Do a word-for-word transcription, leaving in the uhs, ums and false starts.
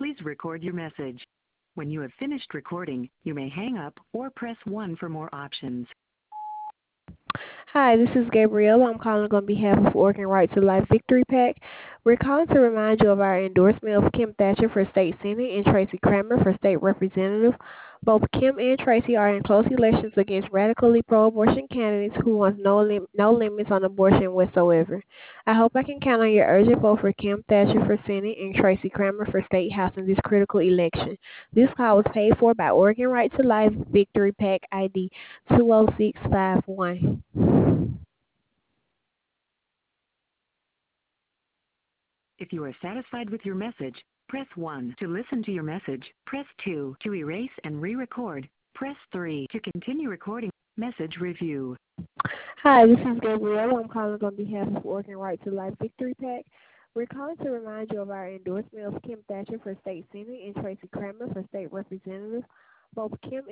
Please record your message. When you have finished recording, you may hang up or press one for more options. Hi, this is Gabrielle. I'm calling on behalf of Oregon Right to Life Victory PAC. We're calling to remind you of our endorsement of Kim Thatcher for State Senate and Tracy Kramer for State Representative. Both Kim and Tracy are in close elections against radically pro-abortion candidates who want no, lim- no limits on abortion whatsoever. I hope I can count on your urgent vote for Kim Thatcher for Senate and Tracy Kramer for State House in this critical election. This call was paid for by Oregon Right to Life Victory PAC I D two oh six five one. If you are satisfied with your message, press one. To listen to your message, press two. To erase and re-record, press three. To continue recording, message review. Hi, this is Gabrielle. I'm calling on behalf of Oregon Right to Life Victory PAC. We're calling to remind you of our endorsement of Kim Thatcher for State Senate and Tracy Kramer for State Representative. Both Kim